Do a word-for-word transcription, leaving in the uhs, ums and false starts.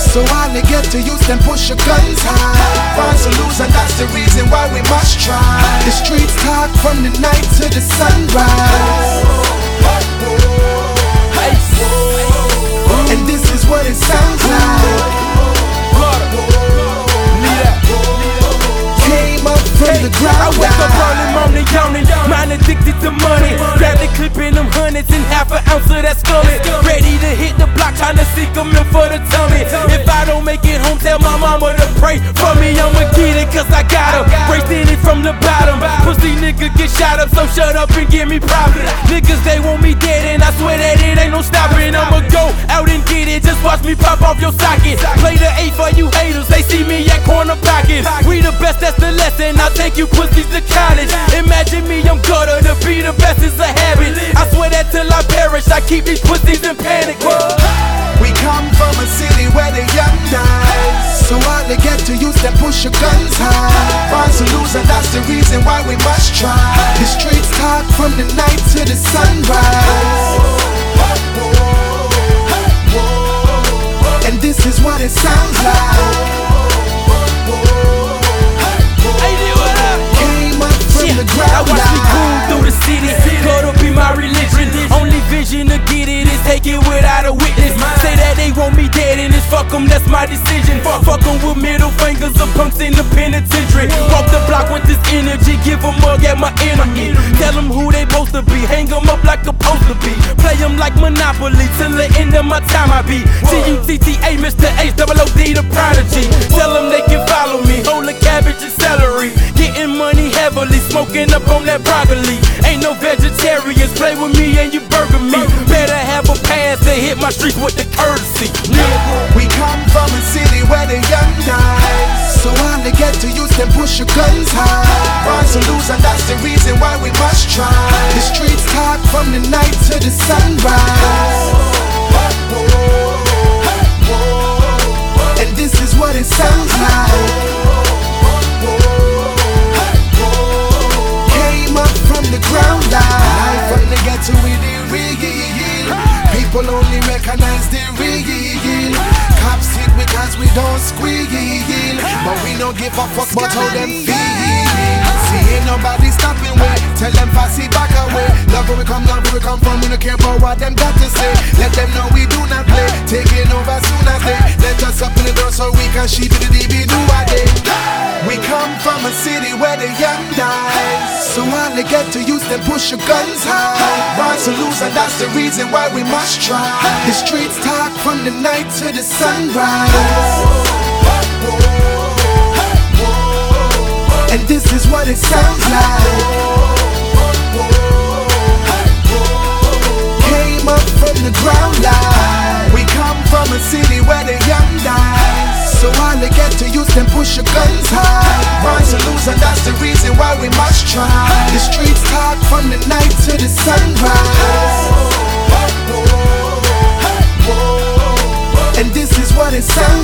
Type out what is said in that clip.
So all they get to use them push your guns high. Born to lose and that's the reason why we must try. The streets talk from the night to the sunrise. And this is what it sounds like. Came up from the ground. I wake up early morning yawning, mind addicted to money. Grab the clip in them hundreds and half an ounce of that scumming. Ready to hit the block, trying to seek a meal for the tummy. If I don't make it home, tell my mama to pray for me. I'ma get it cause I got her. Breaking it from the bottom. Pussy nigga get shot up, so shut up and give me profit. Niggas they want me dead and I swear that it ain't no stopping. I'ma go out and get it, just watch me pop off your socket. Play the eight for you haters, they see me at corner pockets. We the best, that's the lesson, I'll take you pussies to college. Imagine me, I'm gutter, to be the best is a habit. I swear that till I perish, I keep these pussies in panic. We come from a city where the young die. So all they get to use them push your guns high. Born to lose and that's the reason why we must try. The streets talk from the night to the sunrise. And this is what it sounds like. Came up from the ground. I watch me cool through the city. God will be my religion. Only vision to get it is take it without a witness. Say that they want me dead and it's fuck them, that's my decision. Fuck them with middle fingers of punks in the penitentiary. Walk the block with this energy, give a mug at my enemy. Tell them who they supposed to be, hang them up like a supposed to be. Play them like Monopoly till the end of my time I be T U T T A, Mister H, double O D, the prodigy. Tell them they can follow me, hold the cabbage and celery. Getting money heavily, smoking up on that broccoli. Ain't no vegetarians, play with me and you burger me. Better have a pass to hit my streets with the courtesy. We come from a city where the young die. So all they get to use them push your guns high. Born to lose and that's the reason why we must try. The streets talk from the night to the sunrise. And this is what it sounds like. Came up from the ground live. From the ghetto with the real. People only recognize the real. Cops sick because we don't squeal. But we don't give a fuck about how them feel. See, ain't nobody stopping way. Tell them fast, see back away. Love where we come, love where we come from. We don't care about what them got to say. Let them know we do not play. Taking over soon as they let us up in the door so we can sheep in the D B do our day. We come from a city where the young die. So all they get to use them push your guns high. Born to lose and that's the reason why we must try. The streets talk from the night to the sunrise. And this is what it sounds like. Came up from the ground live. We come from a city where the young die. So all they get to use them push your guns high. Born to lose and that's the reason why we must try. The streets talk from the night to the sunrise. And this is what it sounds like.